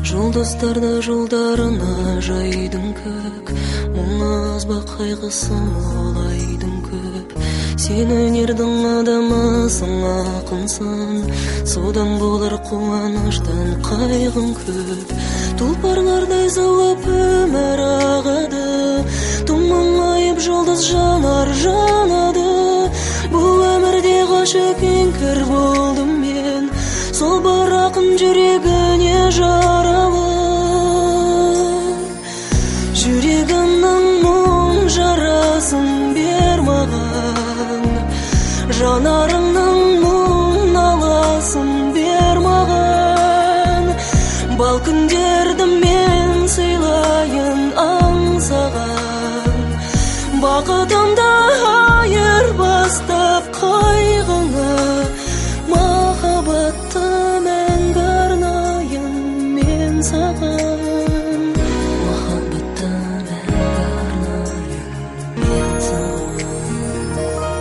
Жұлдыздарда жолдарына жайдың көк, мұң аз ба қайғысы мол айдың көп. Сен өнердің адамысың, ақынсың, содан болар қуаныштан қайғың көп. Тұлпарлардай заулап өмір ағады, тұманайып жұлдыз жанар жанады. Бұл өмірде ғашық еңкір болдым мен, сол бір ақын жүрегіне жаралы. Жүрегімнің мұң жарасын бер маған, жанарыңның мұң наласын бер маған. Бал күндерді мен сыйлайын аңсаған, бақытымды айырбастап қайғыңа. Махаббатты мәңгі арнайын мен саған, махаббатты мәңгі арнайын мен саған.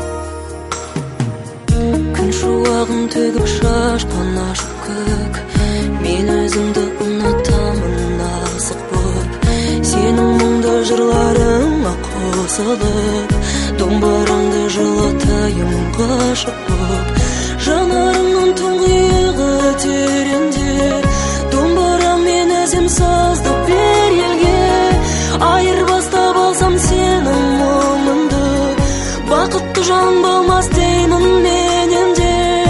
Күн шуағын төгіп шашқан ашық көк, мен өзімді ұнатамын асық боп. Сенің мұңды жырларыңа қосылып, домбыраңды жылатайын ғашық боп. Жанарымның тұңғиығы тереңде, домбырам мен өзім сазды бер елге. Айырбастап алсам сенің мұңыңды, бақытты жан болмас деймін мен енді.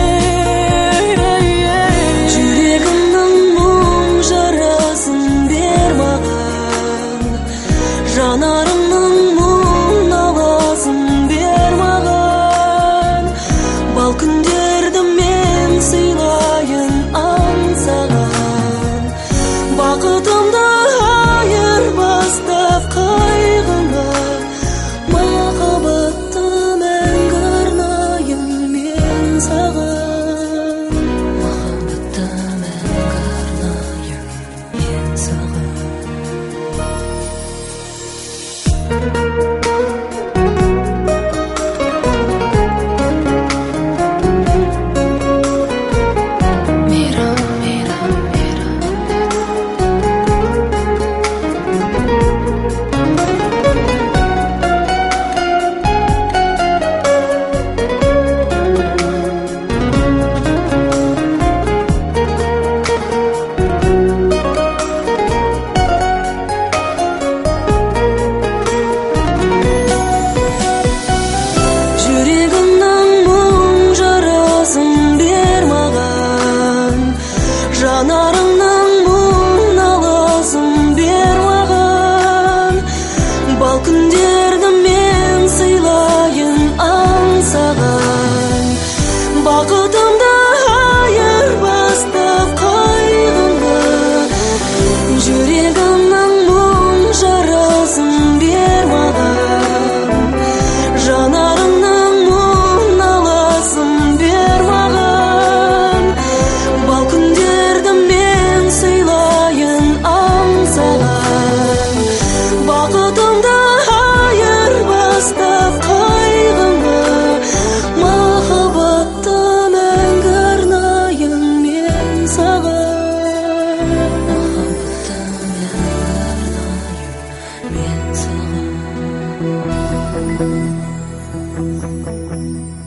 Жүрегімнің мұң жарасын бер маған, жанарымның мұң наласын бер маған. Бал күндерді мен сыйлайын аңсаған, бақытымды айырбастап қайғыңа. Махаббатты мәңгі арнайын мен саған, махаббатты мәңгі арнайын мен саған. Жанарыңның мұң наласын бер маған, бал күндерді мен сыйлайын аңсаған, бақытымды айырбастап қайғыңа. Жүрегімнің мұң жарасын бер маған, жанарыңның мұң наласын бер маған. Бал күндерді мен сыйлайын аңсаған, бақытымды айырбастап қайғыңа. Махаббатты мәңгі арнайын мен саған, махаббатты мәңгі арнайын мен саған.